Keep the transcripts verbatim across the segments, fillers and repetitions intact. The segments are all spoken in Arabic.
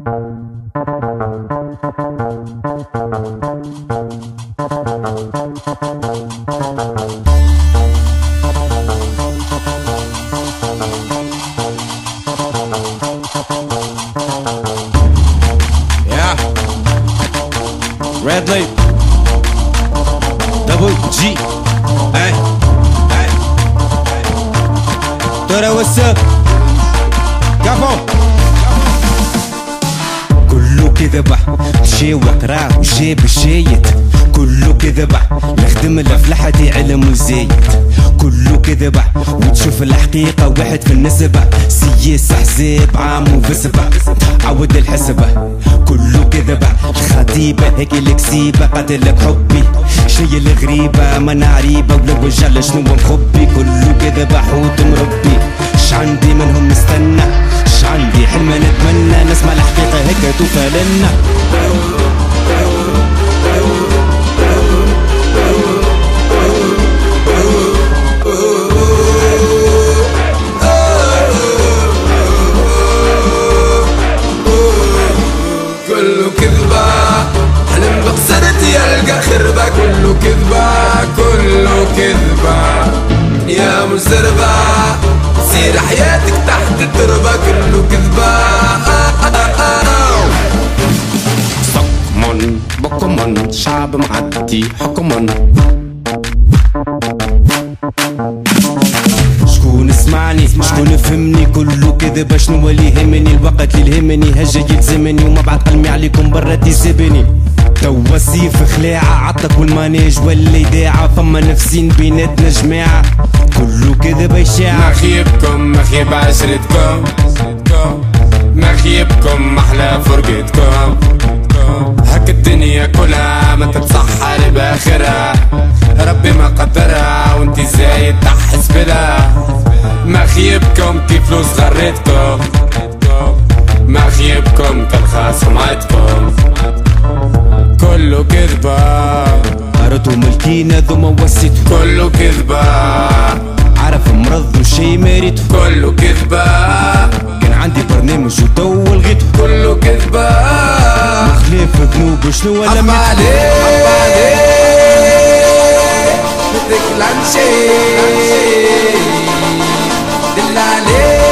Red Lake, Double G, hey, hey, Tora, what's up? Capo. كله كذبح مشي وقرا وجاب الشايت، كله كذبح نخدم لفلحتي علم وزايد، كله كذبح وتشوف الحقيقة واحد في النسبة، سياسة حزاب عام وفسبة عود الحسبة، كله كذبح الخطيبة هيك الكسيبة قاتلك حبي شي الغريبة ما نعريبة ولو وجعل شنو مخبي، كله كذبح حوت مربي ش عندي منهم نستنى ش عندي حلم نتمنى نسمع الحقيقة هيك توفى لنا. كله كذبة حلم بخسرت يلقى خربة، كله كذبة كله كذبة يا مسربة سير حياتك تحت التربة، كله كذبة. صكمن بكمن شعب معدي حكمن، شكون اسمعني شكون يفهمني، كله كذب شنو اللي يهمني، الوقت اللي يهمني هجا يلزمني وما بعد قلمي عليكم برا تيسبني، توا سيف خلاعة عطك والمانيج ولا يداعة، فما نفسين بيناتنا جماعة كله كذب إشاعة. مخيبكم مخيب عشرتكم، مخيبكم محلى فرقتكم، هك الدنيا كلها ما تتصحى باخرها، ربي ما قدرها وانتي زايد تحس بلا، مخيبكم كيف فلوس غريتكم، مخيبكم كالخاص حمايتكم، كله كذبة قرتوا ملكينا ثم وسيت، كله كذبة عرف مرض وشي ماريت، كله كذبة كان عندي برنامج وتو لغيته، كله كذبة مخليف ذنوب شنو ولا حب عليك حب عليك بدك لانشي دل عليك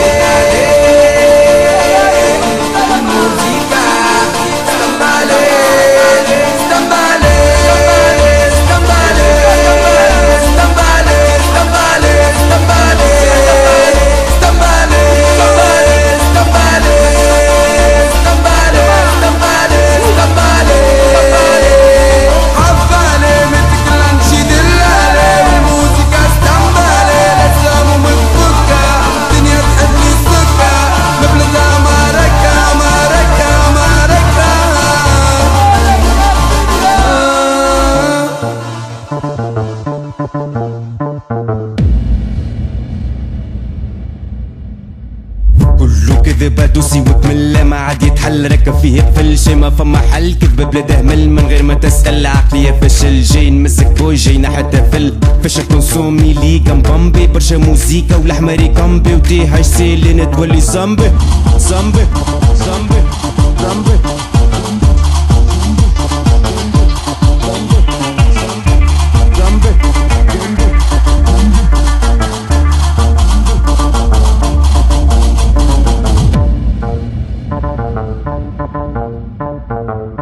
الموسيقى استنى عليك استنى عليك استنى عليك استنى عليك استنى عليك استنى عليك استنى عليك استنى عليك استنى عليك استنى عليك حب عليك بدك لانشي دل عليك الموسيقى استنى عليك لسامو متفكة الدنيا تحب لي السكة مبلغها معركة معركة معركة. كله كذب دوسي وتملى ما عاد يتحل، ركب فيه قفل شي ما فما حل، كذب بلا دهمل من غير ما تسأل، عقلية فشل جاي نمسك بوي جاي نحتى فل فشل كونسومي ليكا مبمبي برشا موزيكا والحماري كامبي وتي هاي سيلين تولي زامبي زامبي زامبي زامبي. Thank you.